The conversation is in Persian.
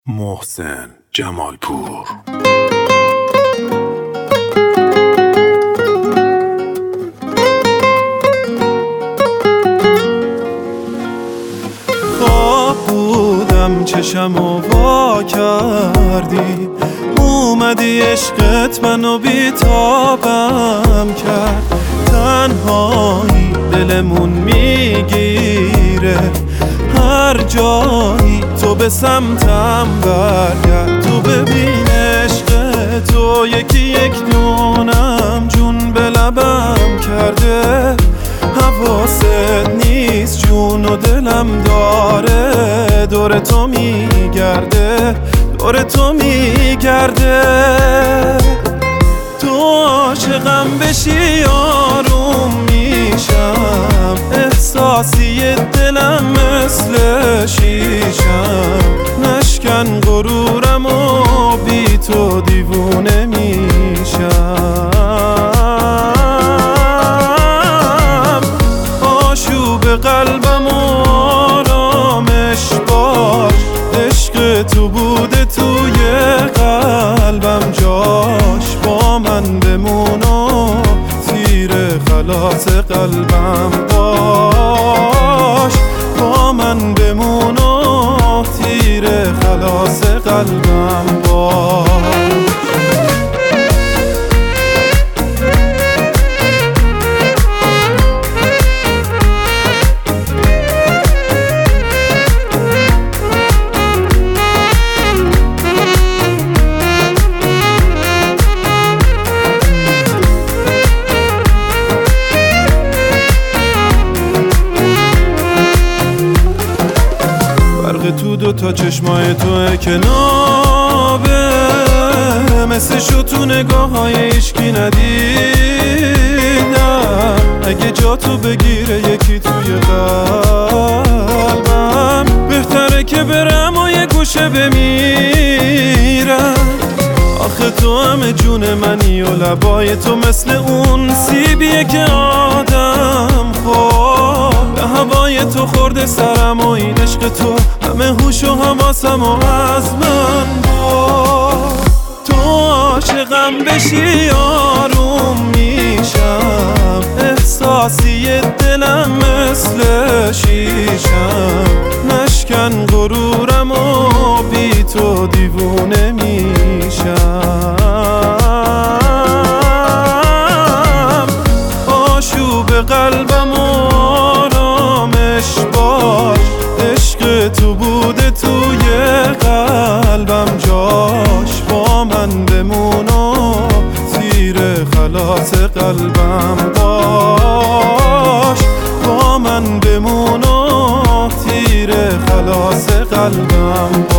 محسن جمالپور. خواب بودم چشمو وا کردی، اومدی عشقت منو بیتابم کرد. تنهایی دلمون میگیره، هر جایی تو به سمتم برگرد. تو ببین عشق تو یکی یک دونم جون به لبم کرده. حواست نیست جون و دلم داره دور تو میگرده، دور تو میگرده. تو عاشقم بشی آروم میشم، احساسی دلم مثل شیشم. نشکن غرورم و بی تو دیوونه میشم. آشوب قلبم و آرامش باش، عشق تو بوده توی قلبم جاش. با من بمون و تیر خلاص قلبم باش. با من بمون و تیر خلاص قلبم باش. تو دوتا چشمای توه که نابه، مثل شو تو نگاه های ایشکی ندیدم. اگه جا تو بگیره یکی توی قلبم، بهتره که برم و یه گوشه بمیرم. آخه تو همه جون منی و لبای تو مثل اون سیبیه که آدم خورد. به هوای تو خورده سرم و این عشق تو همه هوش و حواسم و از من برد. تو عاشقم بشی آروم میشم، احساسی دلم مثل شیشم. نشکن غرورم و بی تو دیوونه میشم. آشوب قلبم و آرامش باش، عشق تو بوده توی قلبم جاش. با من بمون و تیر خلاص قلبم باش. با من بمون و تیر خلاص قلبم